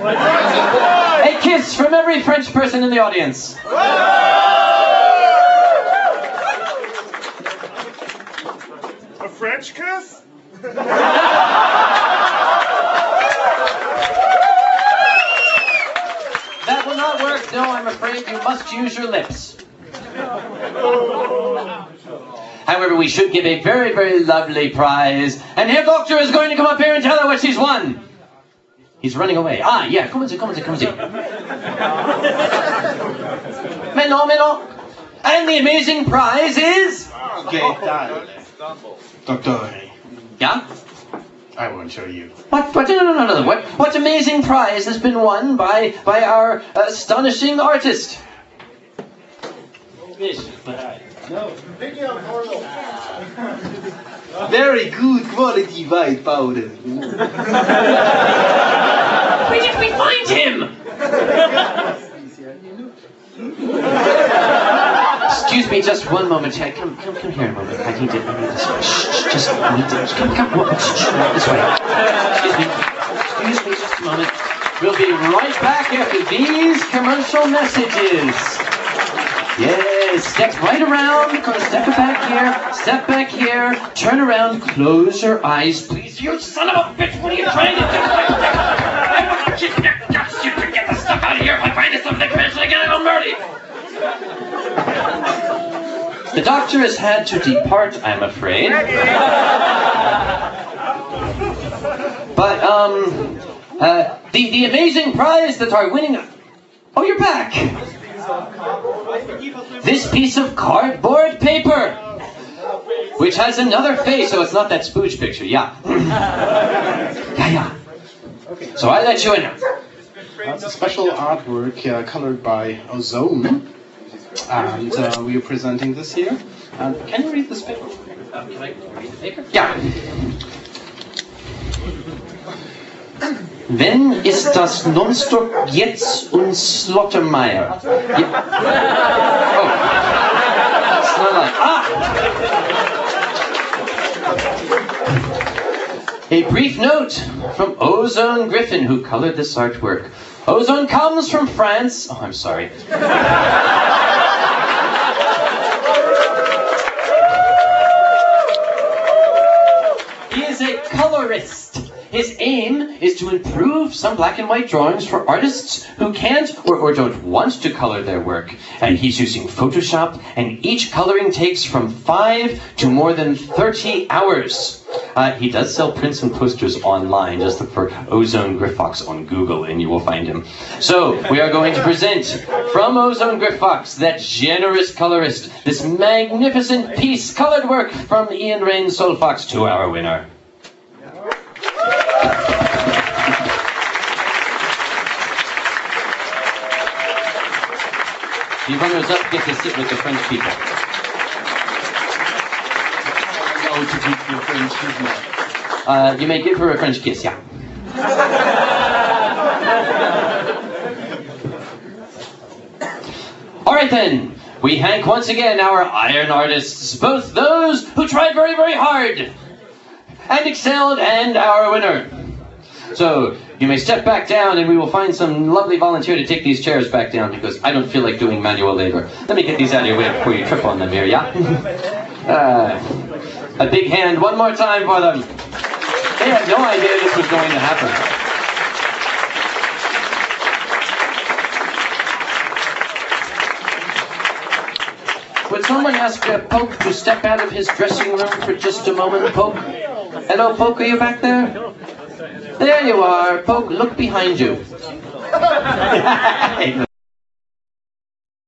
A kiss from every French person in the audience. A French kiss? That will not work. No, I'm afraid you must use your lips. However, we should give a very, very lovely prize. And Herr Doctor is going to come up here and tell her what she's won. He's running away. Ah, yeah, come-y. Mais non. And the amazing prize is... Okay, Doctor. Yeah? I won't show you. What? No. What amazing prize has been won by our astonishing artist? Very good quality white powder. Where did we find him? Excuse me, just one moment. Come here a moment. I need this. Come this way. Excuse me, just a moment. We'll be right back after these commercial messages. Yes, step right around. Step back here. Turn around. Close your eyes, please. You son of a bitch! What are you trying to do? Get the stuff out of here! If I find this something commercial again, I'll murder you. The doctor has had to depart, I'm afraid. But the amazing prize that are winning. Oh, you're back. This piece of cardboard paper, which has another face, so it's not that spooge picture. Yeah. Yeah. So I let you in. That's a special artwork colored by Ozone. And we are presenting this here. And can you read this paper? Can I read the paper? Yeah. Wenn ist das Nonstop jetzt und Slottermeier? Ja. Oh. It's not like... A brief note from Ozone Griffin, who colored this artwork. Ozone comes from France. Oh, I'm sorry. He is a colorist. His aim is to improve some black and white drawings for artists who can't or don't want to color their work. And he's using Photoshop, and each coloring takes from 5 to more than 30 hours. He does sell prints and posters online. Just look for Ozone Griffox on Google and you will find him. So, we are going to present from Ozone Griffox, that generous colorist, this magnificent piece, colored work from Ian Rain Solfox, to our winner. The runners-up get to sit with the French people. Oh, to give you a French kiss. You may give her a French kiss, yeah. Alright then, we thank once again our iron artists, both those who tried very, very hard and excelled, and our winner. So, you may step back down and we will find some lovely volunteer to take these chairs back down, because I don't feel like doing manual labor. Let me get these out of your way before you trip on them here, yeah? A big hand one more time for them. They had no idea this was going to happen. Would someone ask Poke to step out of his dressing room for just a moment, Poke? Hello, Poke, are you back there? There you are, Poke, look behind you.